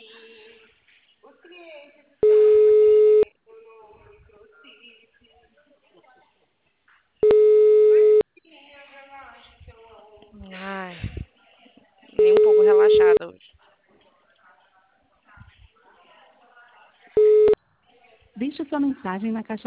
Ai, nem um pouco relaxada hoje. Deixe sua mensagem na caixa